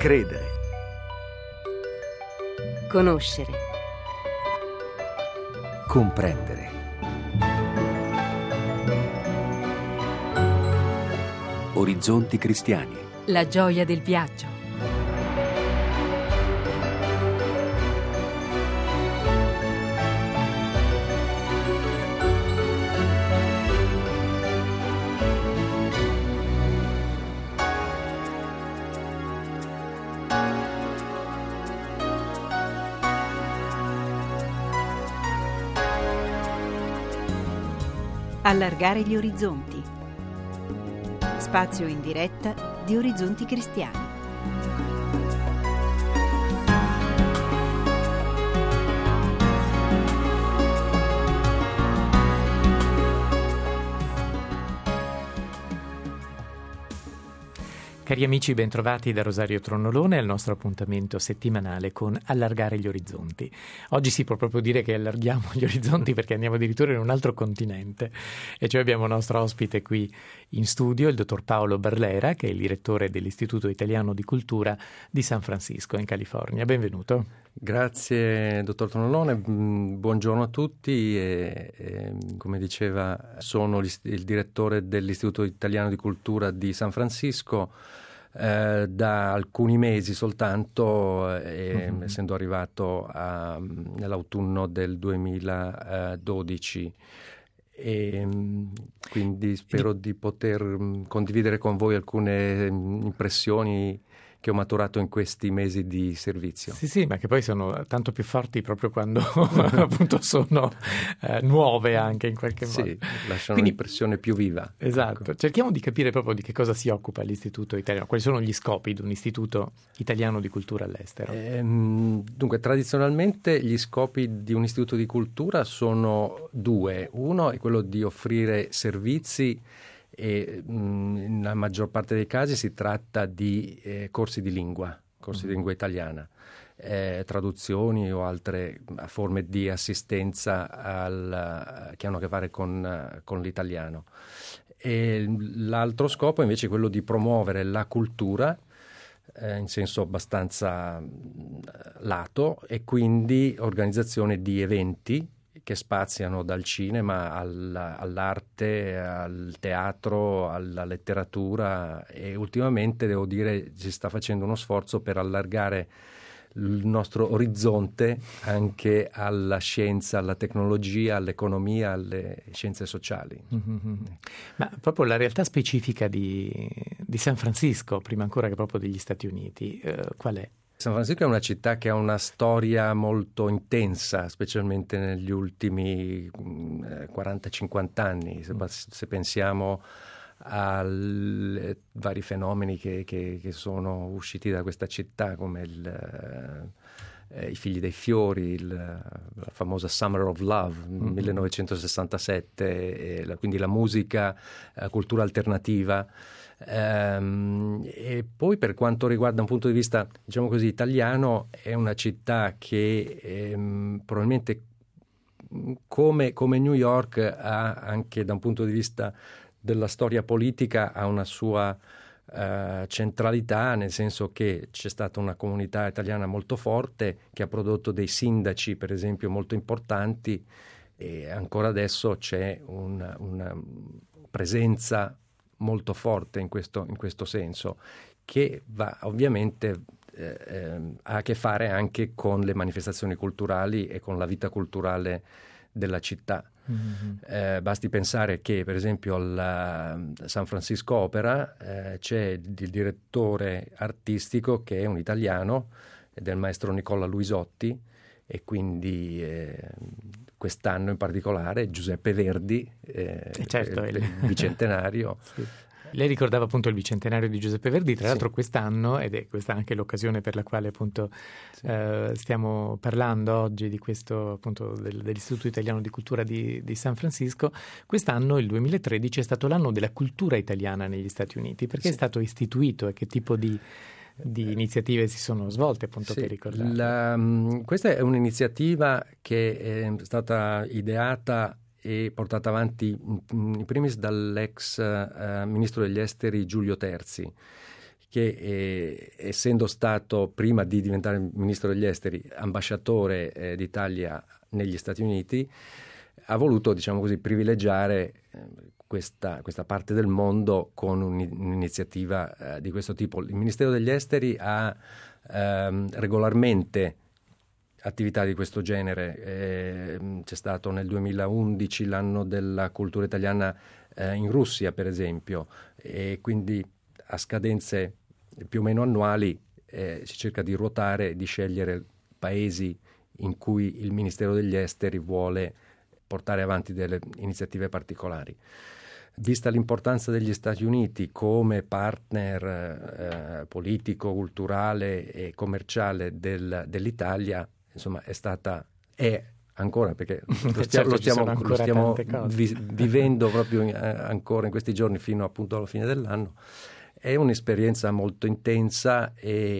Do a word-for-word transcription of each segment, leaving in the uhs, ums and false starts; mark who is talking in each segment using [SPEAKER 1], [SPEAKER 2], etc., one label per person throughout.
[SPEAKER 1] Credere.
[SPEAKER 2] Conoscere.
[SPEAKER 1] Comprendere. Orizzonti cristiani.
[SPEAKER 2] La gioia del viaggio. Allargare gli orizzonti. Spazio in diretta di Orizzonti Cristiani.
[SPEAKER 3] Cari amici, bentrovati da Rosario Tronnolone al nostro appuntamento settimanale con Allargare gli orizzonti. Oggi si può proprio dire che allarghiamo gli orizzonti perché andiamo addirittura in un altro continente, e cioè abbiamo il nostro ospite qui in studio, il dottor Paolo Barlera, che è il direttore dell'Istituto Italiano di Cultura di San Francisco in California. Benvenuto.
[SPEAKER 4] Grazie dottor Tronnolone, buongiorno a tutti e, e come diceva sono il direttore dell'Istituto Italiano di Cultura di San Francisco eh, da alcuni mesi soltanto, eh, mm-hmm. essendo arrivato a, nell'autunno del duemiladodici. E quindi spero di poter condividere con voi alcune impressioni che ho maturato in questi mesi di servizio.
[SPEAKER 3] Sì, sì, ma che poi sono tanto più forti proprio quando appunto sono eh, nuove anche in qualche modo.
[SPEAKER 4] Sì, lasciano
[SPEAKER 3] Quindi,
[SPEAKER 4] un'impressione più viva.
[SPEAKER 3] Esatto.
[SPEAKER 4] Ecco.
[SPEAKER 3] Cerchiamo di capire proprio di che cosa si occupa l'Istituto Italiano, quali sono gli scopi di un Istituto Italiano di Cultura all'estero.
[SPEAKER 4] Ehm, dunque, tradizionalmente gli scopi di un istituto di cultura sono due. Uno è quello di offrire servizi e mh, nella maggior parte dei casi si tratta di eh, corsi di lingua, corsi mm. di lingua italiana, eh, traduzioni o altre forme di assistenza al, che hanno a che fare con, con l'italiano. E l'altro scopo invece è quello di promuovere la cultura eh, in senso abbastanza lato, e quindi organizzazione di eventi che spaziano dal cinema al, all'arte, al teatro, alla letteratura, e ultimamente devo dire si sta facendo uno sforzo per allargare il nostro orizzonte anche alla scienza, alla tecnologia, all'economia, alle scienze sociali.
[SPEAKER 3] Mm-hmm. Ma proprio la realtà specifica di, di San Francisco, prima ancora che proprio degli Stati Uniti, eh, qual è?
[SPEAKER 4] San Francisco è una città che ha una storia molto intensa, specialmente negli ultimi eh, quaranta cinquanta anni. Se, se pensiamo ai vari fenomeni che, che, che sono usciti da questa città, come il, eh, i Figli dei Fiori, il, la famosa Summer of Love, mm-hmm. millenovecentosessantasette, e la, quindi la musica, la cultura alternativa. Um, e poi per quanto riguarda un punto di vista, diciamo così, italiano, è una città che ehm, probabilmente come, come New York ha anche da un punto di vista della storia politica ha una sua uh, centralità, nel senso che c'è stata una comunità italiana molto forte che ha prodotto dei sindaci, per esempio, molto importanti, e ancora adesso c'è una, una presenza molto forte in questo, in questo senso, che va ovviamente eh, eh, ha a che fare anche con le manifestazioni culturali e con la vita culturale della città. Mm-hmm. Eh, basti pensare che per esempio alla San Francisco Opera eh, c'è il direttore artistico che è un italiano ed è il maestro Nicola Luisotti, e quindi eh, quest'anno in particolare Giuseppe Verdi, eh,
[SPEAKER 3] certo,
[SPEAKER 4] il, il bicentenario.
[SPEAKER 3] Sì. Lei ricordava appunto il bicentenario di Giuseppe Verdi, tra l'altro
[SPEAKER 4] sì.
[SPEAKER 3] quest'anno, ed è questa anche l'occasione per la quale appunto sì. eh, stiamo parlando oggi di questo appunto del, dell'Istituto Italiano di Cultura di, di San Francisco. Quest'anno, il duemilatredici, è stato l'anno della cultura italiana negli Stati Uniti. Perché sì. è stato istituito e che tipo di di iniziative si sono svolte, appunto, sì, per ricordare?
[SPEAKER 4] La, questa è un'iniziativa che è stata ideata e portata avanti in primis dall'ex uh, ministro degli esteri Giulio Terzi, che eh, essendo stato, prima di diventare ministro degli esteri, ambasciatore eh, d'Italia negli Stati Uniti, ha voluto, diciamo così, privilegiare eh, questa, questa parte del mondo con un'iniziativa eh, di questo tipo. Il Ministero degli Esteri ha ehm, regolarmente attività di questo genere. Eh, c'è stato nel duemilaundici l'anno della cultura italiana eh, in Russia, per esempio, e quindi a scadenze più o meno annuali eh, si cerca di ruotare e di scegliere paesi in cui il Ministero degli Esteri vuole portare avanti delle iniziative particolari. Vista l'importanza degli Stati Uniti come partner eh, politico, culturale e commerciale del, dell'Italia, insomma è stata, è ancora, perché lo stiamo,
[SPEAKER 3] certo,
[SPEAKER 4] lo stiamo, lo stiamo vi, vivendo proprio in, eh, ancora in questi giorni fino appunto alla fine dell'anno. È un'esperienza molto intensa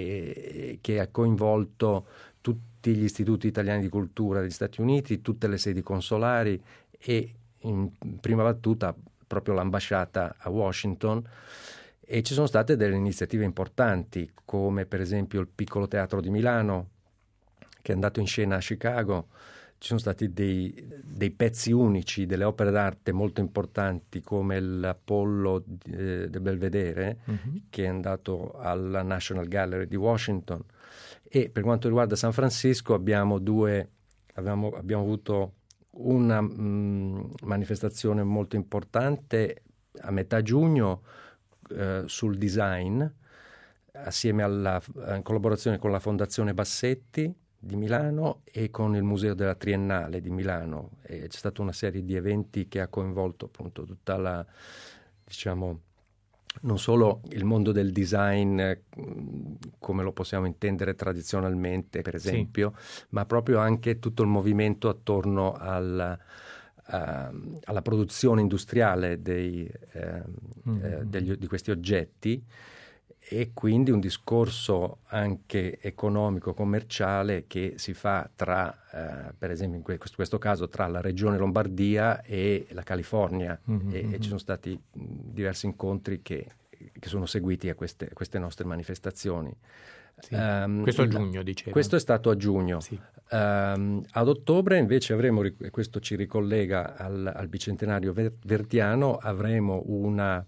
[SPEAKER 4] e che ha coinvolto tutti gli istituti italiani di cultura degli Stati Uniti, tutte le sedi consolari e in prima battuta proprio l'ambasciata a Washington, e ci sono state delle iniziative importanti come per esempio il Piccolo Teatro di Milano che è andato in scena a Chicago. Ci sono stati dei, dei pezzi unici, delle opere d'arte molto importanti come l'Apollo eh, del Belvedere, mm-hmm. che è andato alla National Gallery di Washington. E per quanto riguarda San Francisco abbiamo due abbiamo, abbiamo avuto una mh, manifestazione molto importante a metà giugno eh, sul design, assieme alla in collaborazione con la Fondazione Bassetti di Milano e con il Museo della Triennale di Milano. E c'è stata una serie di eventi che ha coinvolto appunto tutta la, diciamo, non solo il mondo del design come lo possiamo intendere tradizionalmente, per esempio, sì. ma proprio anche tutto il movimento attorno al, uh, alla produzione industriale dei, eh, mm-hmm. eh, degli, di questi oggetti, e quindi un discorso anche economico, commerciale che si fa tra, eh, per esempio in questo, questo caso, tra la regione Lombardia e la California, mm-hmm. e, e ci sono stati diversi incontri che, che sono seguiti a queste, a queste nostre manifestazioni.
[SPEAKER 3] Sì. Um, questo a giugno, dicevo.
[SPEAKER 4] Questo è stato a giugno. Sì. Um, ad ottobre invece avremo, e questo ci ricollega al, al bicentenario verdiano, avremo una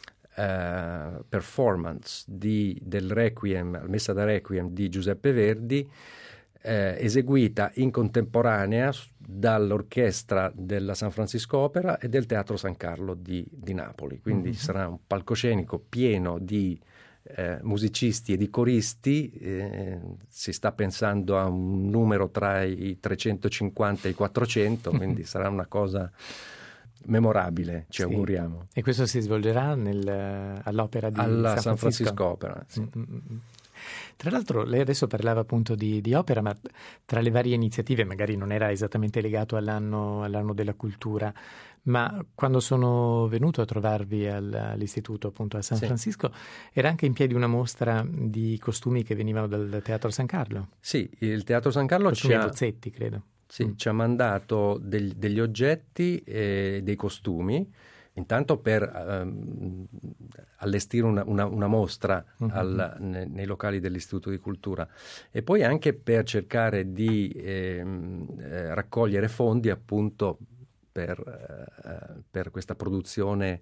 [SPEAKER 4] Uh, performance di, del Requiem, messa da Requiem di Giuseppe Verdi, eh, eseguita in contemporanea dall'orchestra della San Francisco Opera e del Teatro San Carlo di, di Napoli. Quindi mm-hmm. sarà un palcoscenico pieno di eh, musicisti e di coristi. Eh, si sta pensando a un numero tra i trecentocinquanta e i quattrocento, quindi sarà una cosa memorabile, ci sì. auguriamo.
[SPEAKER 3] E questo si svolgerà nel, all'opera di
[SPEAKER 4] alla
[SPEAKER 3] San Francisco,
[SPEAKER 4] San Francisco Opera. Sì.
[SPEAKER 3] Mm-hmm. Tra l'altro lei adesso parlava appunto di, di opera, ma tra le varie iniziative, magari non era esattamente legato all'anno, all'anno della cultura, ma quando sono venuto a trovarvi al, all'istituto appunto a San sì. Francisco, era anche in piedi una mostra di costumi che venivano dal Teatro San Carlo.
[SPEAKER 4] Sì, il Teatro San Carlo
[SPEAKER 3] costumi
[SPEAKER 4] ci ha...
[SPEAKER 3] Bozzetti, credo.
[SPEAKER 4] Sì, mm. ci ha mandato degli, degli oggetti e dei costumi, intanto per um, allestire una, una, una mostra mm-hmm. al, ne, nei locali dell'Istituto di Cultura, e poi anche per cercare di eh, eh, raccogliere fondi appunto per, eh, per questa produzione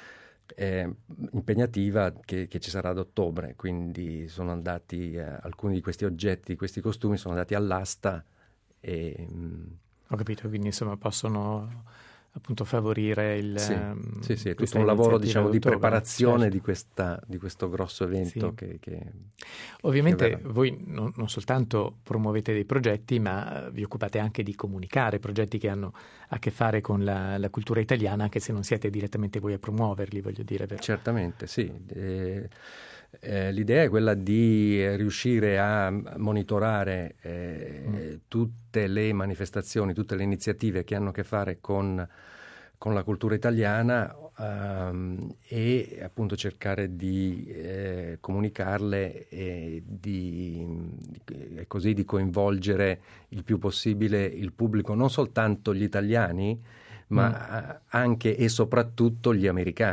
[SPEAKER 4] eh, impegnativa che, che ci sarà ad ottobre. Quindi sono andati eh, alcuni di questi oggetti, questi costumi sono andati all'asta. E,
[SPEAKER 3] Ho capito, quindi insomma possono appunto favorire il
[SPEAKER 4] sì, um, sì, sì, è tutto un lavoro diciamo di preparazione certo. di, questa, di questo grosso evento sì. che, che
[SPEAKER 3] ovviamente
[SPEAKER 4] che
[SPEAKER 3] voi non, non soltanto promuovete dei progetti, ma vi occupate anche di comunicare progetti che hanno a che fare con la, la cultura italiana, anche se non siete direttamente voi a promuoverli, voglio dire. Per...
[SPEAKER 4] Certamente, sì. Eh, Eh, l'idea è quella di eh, riuscire a monitorare eh, mm. tutte le manifestazioni, tutte le iniziative che hanno a che fare con, con la cultura italiana um, e appunto cercare di eh, comunicarle e di, e così di coinvolgere il più possibile il pubblico, non soltanto gli italiani, ma mm. anche e soprattutto gli americani.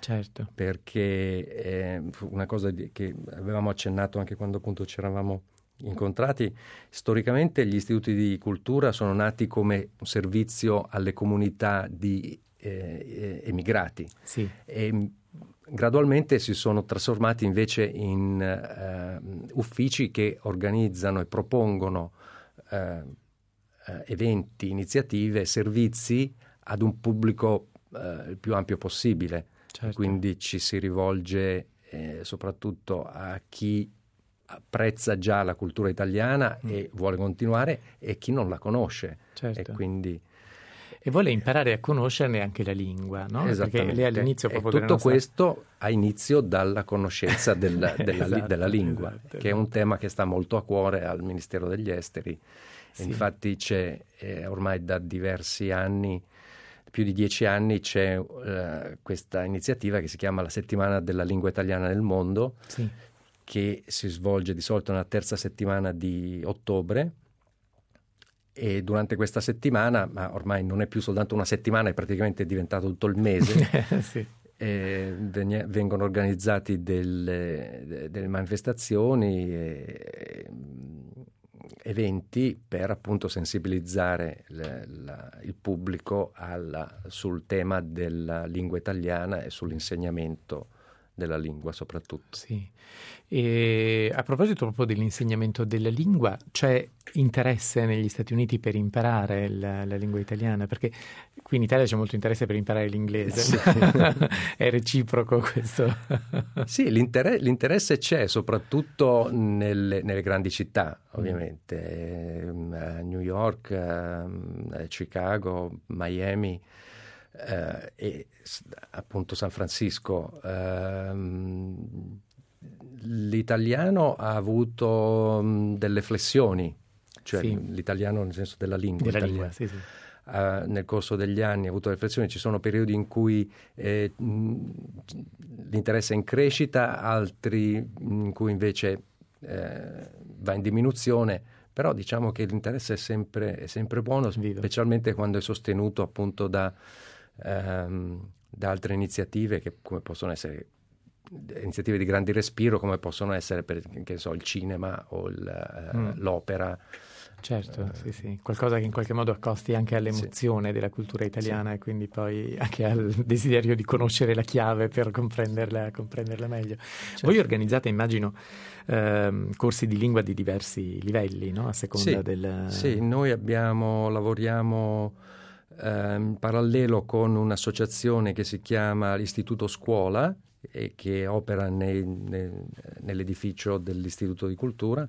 [SPEAKER 3] Certo.
[SPEAKER 4] Perché eh, una cosa di, che avevamo accennato anche quando appunto ci eravamo incontrati, storicamente gli istituti di cultura sono nati come un servizio alle comunità di eh, emigrati.
[SPEAKER 3] Sì.
[SPEAKER 4] E gradualmente si sono trasformati invece in uh, uffici che organizzano e propongono uh, uh, eventi, iniziative, servizi ad un pubblico uh, il più ampio possibile.
[SPEAKER 3] Certo.
[SPEAKER 4] Quindi ci si rivolge eh, soprattutto a chi apprezza già la cultura italiana mm. e vuole continuare, e chi non la conosce.
[SPEAKER 3] Certo.
[SPEAKER 4] E quindi
[SPEAKER 3] e vuole imparare a conoscerne anche la lingua, no? Perché lei all'inizio
[SPEAKER 4] e
[SPEAKER 3] proprio
[SPEAKER 4] tutto
[SPEAKER 3] nostra...
[SPEAKER 4] questo ha inizio dalla conoscenza della, della, esatto, della lingua,
[SPEAKER 3] esatto,
[SPEAKER 4] che è un tema che sta molto a cuore al Ministero degli Esteri.
[SPEAKER 3] Sì.
[SPEAKER 4] Infatti c'è eh, ormai da diversi anni, più di dieci anni, c'è uh, questa iniziativa che si chiama la Settimana della Lingua Italiana nel Mondo,
[SPEAKER 3] sì.
[SPEAKER 4] che si svolge di solito nella terza settimana di ottobre. E durante questa settimana, ma ormai non è più soltanto una settimana, è praticamente diventato tutto il mese,
[SPEAKER 3] sì.
[SPEAKER 4] eh, veng- vengono organizzati delle, delle manifestazioni, e, eventi per appunto sensibilizzare le, la, il pubblico alla, sul tema della lingua italiana e sull'insegnamento della lingua soprattutto.
[SPEAKER 3] Sì. E a proposito proprio dell'insegnamento della lingua, c'è interesse negli Stati Uniti per imparare la, la lingua italiana? Perché qui in Italia c'è molto interesse per imparare l'inglese.
[SPEAKER 4] Sì.
[SPEAKER 3] È reciproco questo?
[SPEAKER 4] Sì, l'inter- l'interesse c'è soprattutto nelle, nelle grandi città, ovviamente, mm. eh, New York, eh, Chicago, Miami, eh, e appunto San Francisco. Eh, l'italiano ha avuto mh, delle flessioni, cioè
[SPEAKER 3] sì.
[SPEAKER 4] l'italiano nel senso della lingua,
[SPEAKER 3] della
[SPEAKER 4] lingua
[SPEAKER 3] sì, sì.
[SPEAKER 4] Uh, nel corso degli anni ha avuto delle flessioni. Ci sono periodi in cui eh, mh, l'interesse è in crescita, altri in cui invece eh, va in diminuzione, però diciamo che l'interesse è sempre, è sempre buono,
[SPEAKER 3] Vivo.
[SPEAKER 4] Specialmente quando è sostenuto appunto da, ehm, da altre iniziative che come possono essere iniziative di grande respiro, come possono essere per, che so, il cinema o il, uh, mm. l'opera.
[SPEAKER 3] Certo, uh, sì, sì, qualcosa che in qualche modo accosti anche all'emozione sì. della cultura italiana sì. e quindi poi anche al desiderio di conoscere la chiave per comprenderla, comprenderla meglio. Certo. Voi organizzate, immagino, ehm, corsi di lingua di diversi livelli, no? A seconda
[SPEAKER 4] sì.
[SPEAKER 3] del...
[SPEAKER 4] Sì, noi abbiamo, lavoriamo eh, in parallelo con un'associazione che si chiama l'Istituto Scuola, e che opera nei, nei, nell'edificio dell'Istituto di Cultura,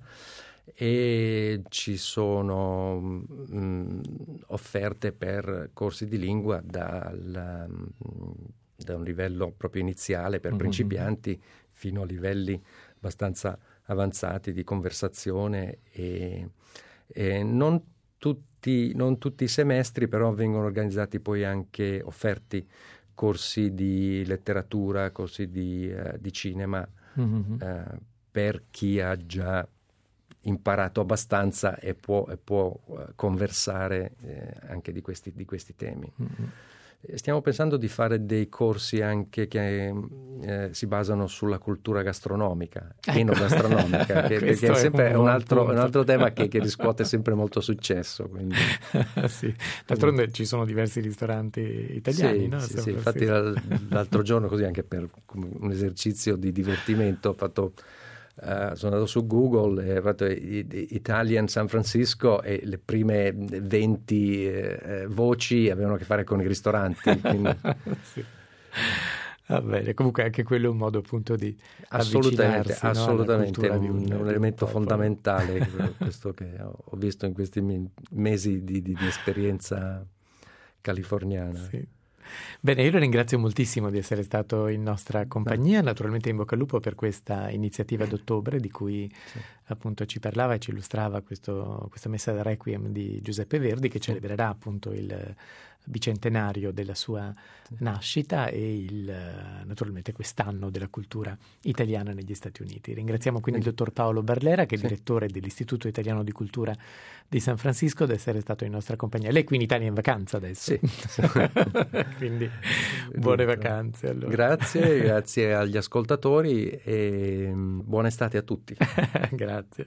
[SPEAKER 4] e ci sono mh, offerte per corsi di lingua dal, da un livello proprio iniziale per mm-hmm. principianti fino a livelli abbastanza avanzati di conversazione, e, e non tutti, non tutti i semestri però vengono organizzati poi anche offerti corsi di letteratura, corsi di, uh, di cinema mm-hmm. uh, per chi ha già imparato abbastanza e può, e può uh, conversare eh, anche di questi, di questi temi. Mm-hmm. Stiamo pensando di fare dei corsi anche che eh, si basano sulla cultura gastronomica, ecco. enogastronomica, che, che è sempre è un, un, altro, un altro tema che, che riscuote sempre molto successo. Quindi.
[SPEAKER 3] Sì. D'altronde ci sono diversi ristoranti italiani,
[SPEAKER 4] sì,
[SPEAKER 3] no?
[SPEAKER 4] Sì, sì. Infatti l'altro giorno, così anche per un esercizio di divertimento, ho fatto... Uh, sono andato su Google e ho fatto Italian San Francisco e le prime venti eh, voci avevano a che fare con i ristoranti. Quindi...
[SPEAKER 3] sì. Va bene, comunque anche quello è un modo appunto di
[SPEAKER 4] assolutamente,
[SPEAKER 3] no,
[SPEAKER 4] assolutamente un,
[SPEAKER 3] un,
[SPEAKER 4] un elemento fondamentale questo che ho visto in questi mesi di, di, di esperienza californiana.
[SPEAKER 3] Sì. Bene, io lo ringrazio moltissimo di essere stato in nostra compagnia, naturalmente in bocca al lupo per questa iniziativa d'ottobre di cui sì. appunto ci parlava e ci illustrava questo, questa messa da Requiem di Giuseppe Verdi, che celebrerà appunto il bicentenario della sua nascita e il, naturalmente quest'anno della cultura italiana negli Stati Uniti. Ringraziamo quindi il dottor Paolo Barlera, che è
[SPEAKER 4] sì.
[SPEAKER 3] direttore dell'Istituto Italiano di Cultura di San Francisco, di essere stato in nostra compagnia. Lei qui in Italia è in vacanza adesso,
[SPEAKER 4] sì.
[SPEAKER 3] quindi buone vacanze. Allora.
[SPEAKER 4] Grazie, grazie agli ascoltatori e buona estate a tutti.
[SPEAKER 3] Grazie.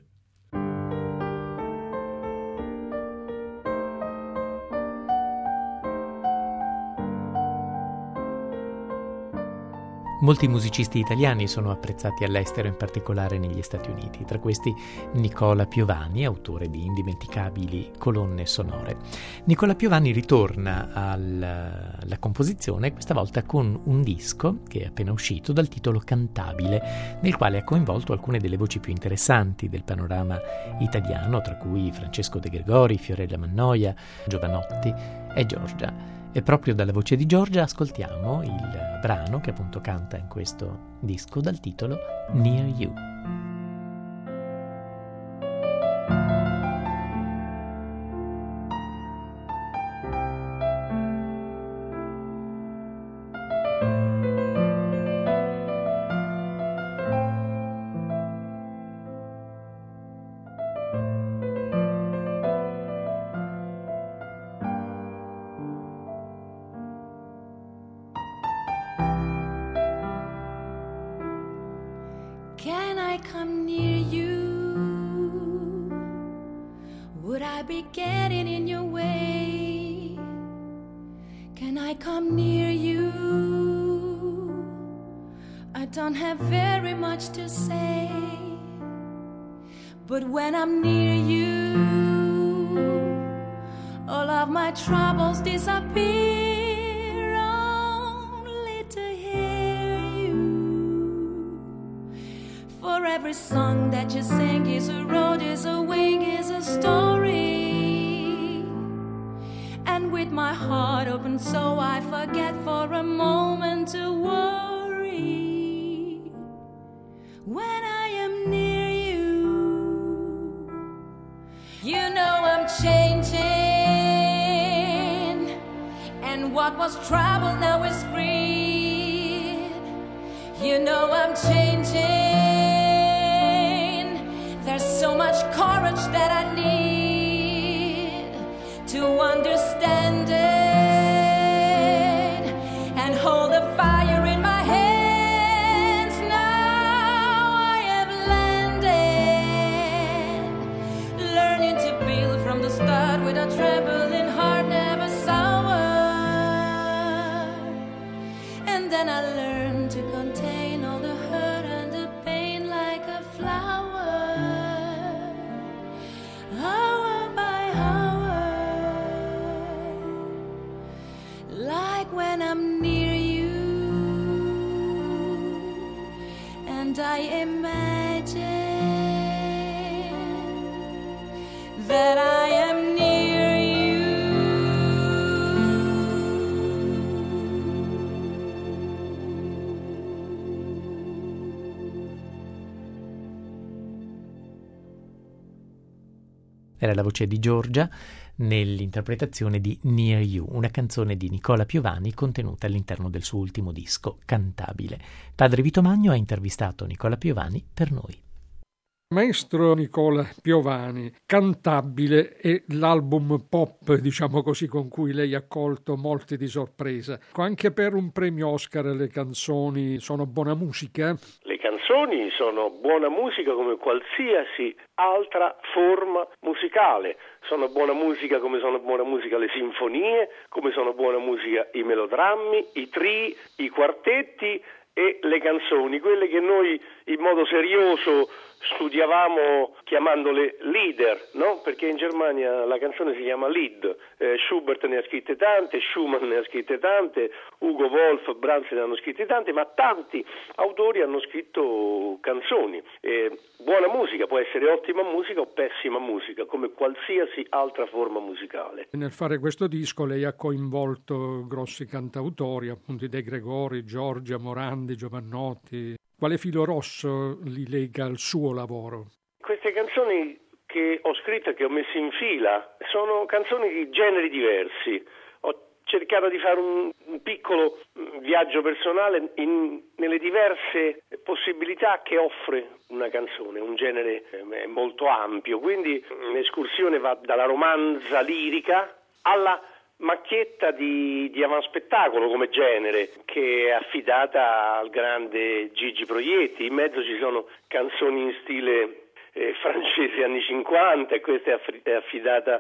[SPEAKER 3] Molti musicisti italiani sono apprezzati all'estero, in particolare negli Stati Uniti. Tra questi Nicola Piovani, autore di indimenticabili colonne sonore. Nicola Piovani ritorna alla, alla composizione, questa volta con un disco che è appena uscito dal titolo Cantabile, nel quale ha coinvolto alcune delle voci più interessanti del panorama italiano, tra cui Francesco De Gregori, Fiorella Mannoia, Giovanotti e Giorgia. E proprio dalla voce di Giorgia ascoltiamo il brano che appunto canta in questo disco dal titolo Near You.
[SPEAKER 5] Can I come near you? Would I be getting in your way? Can I come near you? I don't have very much to say, but when I'm near you, all of my troubles disappear, only to hear you. For every song that you sing is a road, is a wing, is a story. And with my heart open so I forget for a moment to worry. When I am near you, you know I'm changing, and what was trouble now is free. You know I'm changing, there's so much courage that I need to understand it and hold the fire in my hands. Now I have landed, learning to build from the start with a trembling heart, never sour. And then I learned to contain all the hurt and the pain like a flower, hour by hour, like when I'm near you, and I imagine that I am near you.
[SPEAKER 3] Era la voce di Giorgia nell'interpretazione di Near You, una canzone di Nicola Piovani contenuta all'interno del suo ultimo disco, Cantabile. Padre Vito Magno ha intervistato Nicola Piovani per noi.
[SPEAKER 6] Maestro Nicola Piovani, Cantabile è l'album pop, diciamo così, con cui lei ha colto molti di sorpresa. Anche per un premio Oscar le canzoni sono buona musica?
[SPEAKER 7] Le canzoni sono buona musica come qualsiasi altra forma musicale. Sono buona musica come sono buona musica le sinfonie, come sono buona musica i melodrammi, i trii, i quartetti e le canzoni, quelle che noi in modo serioso studiavamo chiamandole Lieder, no? Perché in Germania la canzone si chiama Lied. eh, Schubert ne ha scritte tante, Schumann ne ha scritte tante, Hugo Wolf, Brahms ne hanno scritte tante, ma tanti autori hanno scritto canzoni. Eh, buona musica può essere ottima musica o pessima musica, come qualsiasi altra forma musicale.
[SPEAKER 6] Nel fare questo disco lei ha coinvolto grossi cantautori, appunto De Gregori, Giorgia, Morandi, Giovanotti. Quale filo rosso li lega al suo lavoro?
[SPEAKER 7] Queste canzoni che ho scritto e che ho messo in fila sono canzoni di generi diversi. Ho cercato di fare un, un piccolo viaggio personale in, nelle diverse possibilità che offre una canzone, un genere eh, molto ampio, quindi l'escursione va dalla romanza lirica alla macchietta di, di avanspettacolo come genere, che è affidata al grande Gigi Proietti. In mezzo ci sono canzoni in stile eh, francese anni cinquanta, e questa è, aff- è affidata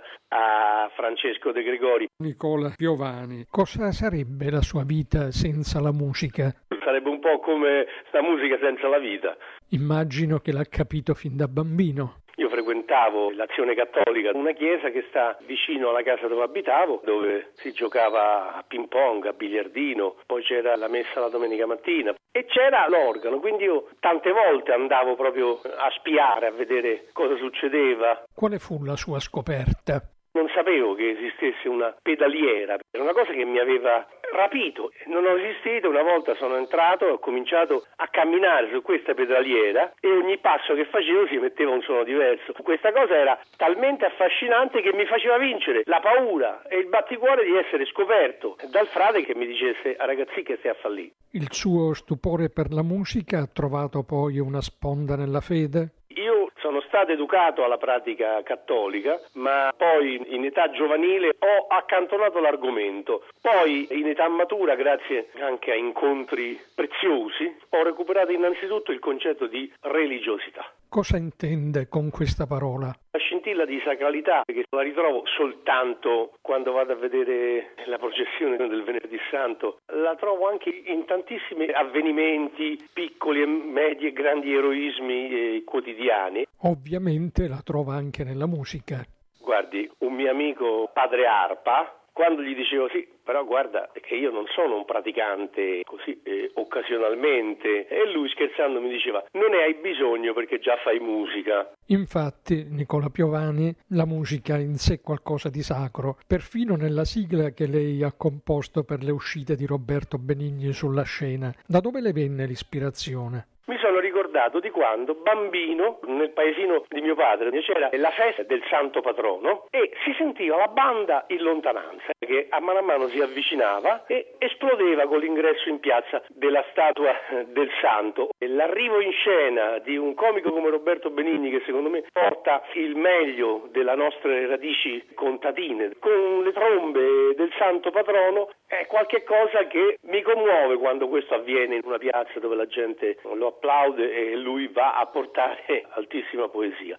[SPEAKER 7] a Francesco De Gregori.
[SPEAKER 6] Nicola Piovani, cosa sarebbe la sua vita senza la musica?
[SPEAKER 7] Sarebbe un po' come la musica senza la vita.
[SPEAKER 6] Immagino che l'ha capito fin da bambino.
[SPEAKER 7] Io frequentavo l'Azione Cattolica, una chiesa che sta vicino alla casa dove abitavo, dove si giocava a ping pong, a biliardino, poi c'era la messa la domenica mattina e c'era l'organo, quindi io tante volte andavo proprio a spiare, a vedere cosa succedeva.
[SPEAKER 6] Quale fu la sua scoperta?
[SPEAKER 7] Non sapevo che esistesse una pedaliera, era una cosa che mi aveva rapito. Non ho resistito, una volta sono entrato e ho cominciato a camminare su questa pedaliera e ogni passo che facevo si metteva un suono diverso. Questa cosa era talmente affascinante che mi faceva vincere la paura e il batticuore di essere scoperto dal frate che mi dicesse: ragazzi, che stai a fallire.
[SPEAKER 6] Il suo stupore per la musica ha trovato poi una sponda nella fede?
[SPEAKER 7] Io sono stato educato alla pratica cattolica, ma poi in età giovanile ho accantonato l'argomento. Poi in età matura, grazie anche a incontri preziosi, ho recuperato innanzitutto il concetto di religiosità.
[SPEAKER 6] Cosa intende con questa parola?
[SPEAKER 7] La scintilla di sacralità, che la ritrovo soltanto quando vado a vedere la processione del Venerdì Santo, la trovo anche in tantissimi avvenimenti, piccoli, medi e grandi eroismi eh, quotidiani.
[SPEAKER 6] Ovviamente la trova anche nella musica.
[SPEAKER 7] Guardi, un mio amico padre Arpa, quando gli dicevo sì, però guarda che io non sono un praticante così eh, occasionalmente, e lui scherzando mi diceva: non ne hai bisogno perché già fai musica.
[SPEAKER 6] Infatti, Nicola Piovani, la musica ha in sé qualcosa di sacro, perfino nella sigla che lei ha composto per le uscite di Roberto Benigni sulla scena. Da dove le venne l'ispirazione?
[SPEAKER 7] Mi sono ricordato di quando, bambino, nel paesino di mio padre c'era la festa del santo patrono e si sentiva la banda in lontananza che a mano a mano si avvicinava e esplodeva con l'ingresso in piazza della statua del santo. E l'arrivo in scena di un comico come Roberto Benigni, che secondo me porta il meglio delle nostre radici contadine, con le trombe del santo patrono, è qualche cosa che mi commuove quando questo avviene in una piazza dove la gente lo applaude e lui va a portare altissima poesia.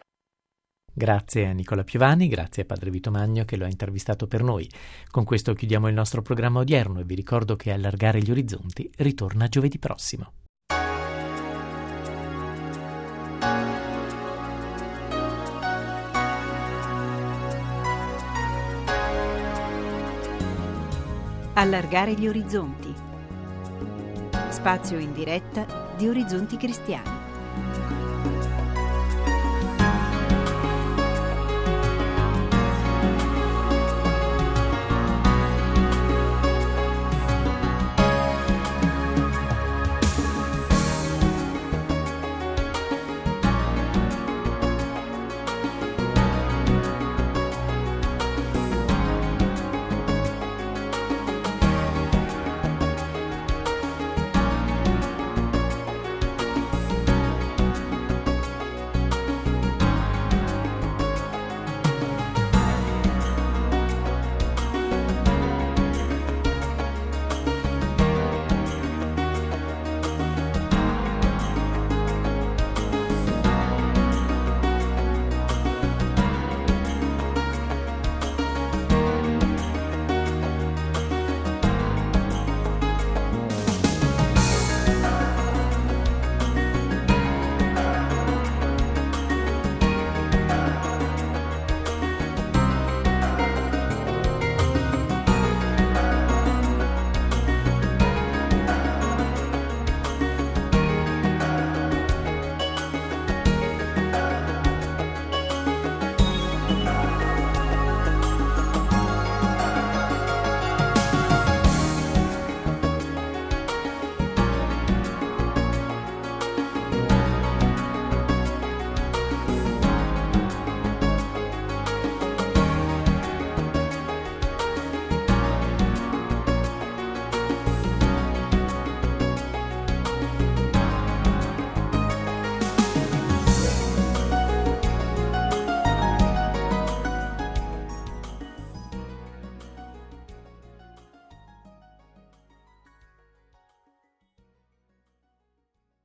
[SPEAKER 3] Grazie a Nicola Piovani, grazie a Padre Vito Magno che lo ha intervistato per noi. Con questo chiudiamo il nostro programma odierno e vi ricordo che Allargare gli orizzonti ritorna giovedì prossimo.
[SPEAKER 2] Allargare gli orizzonti. Spazio in diretta di Orizzonti Cristiani.